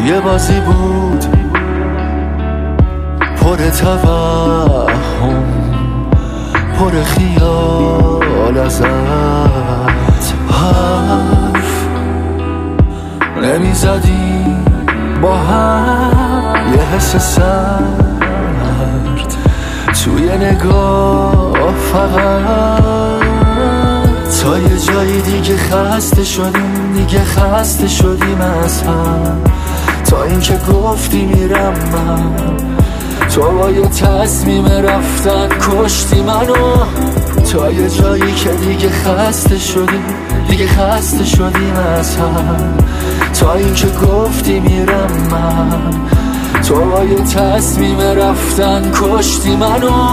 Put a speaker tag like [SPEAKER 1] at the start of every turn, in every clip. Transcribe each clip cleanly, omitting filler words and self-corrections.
[SPEAKER 1] یه بازی بود پر توهم، پر خیال ازت، حرف نمیزدی با هم، یه حس سرد توی نگاه فقط. تا یه جایی دیگه خسته شدیم، دیگه خسته شدیم از هم، تا اینکه گفتی میرم من، تو با یه تصمیم رفتن کشتی منو. تا یه جایی که دیگه خسته شدیم، دیگه خسته شدیم از هم، تا اینکه گفتی میرم من، تو با یه تصمیم رفتن کشتی منو.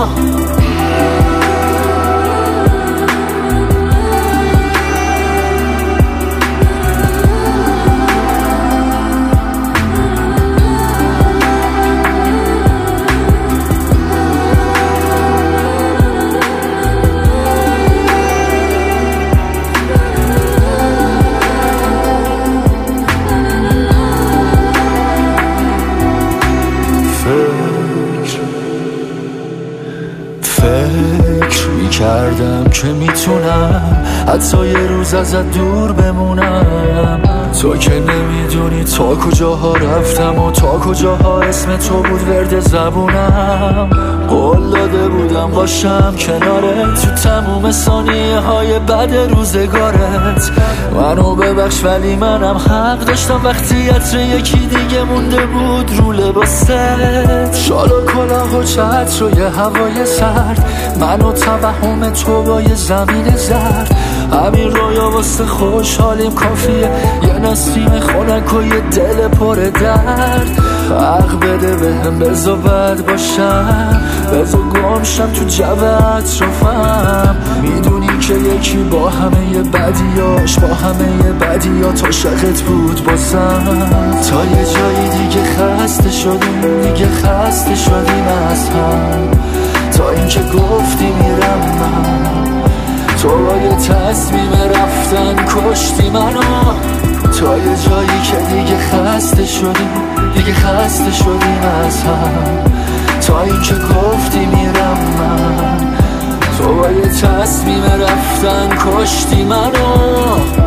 [SPEAKER 1] فکر میکردم که میتونم حتی یه روز ازت دور بمونم، تو که نمیدونی تا کجاها رفتم و تا کجاها اسم تو بود ورد زبونم. قول داده بودم باشم کنارت تو تموم ثانیه های بد روزگارت. منو ببخش ولی منم حق داشتم وقتی عطر یکی دیگه مونده بود رو لباست. شال و کلاه و چتر و یه هوای سرد، من و توهم تو با یه زمین زرد، همین رویا واسه خوشحالیم کافیه، یه نسیم خنک و یه دل پر درد. حق بده بهم بزا بد باشم، بزا گم شم تو جو اطرافم. میدونی که یکی با همه بدیاش، با همه بدیات عاشقت بود بازم. تا یه جایی دیگه خسته شدیم، دیگه خسته شدیم از هم، تا اینکه گفتی میرم من، تو با یه تصمیم رفتن کشتی منو. تا یه جایی که دیگه خسته شدیم، دیگه خسته شدیم از هم، تا اینکه گفتی میرم من، تو با یه تصمیم رفتن کشتی منو.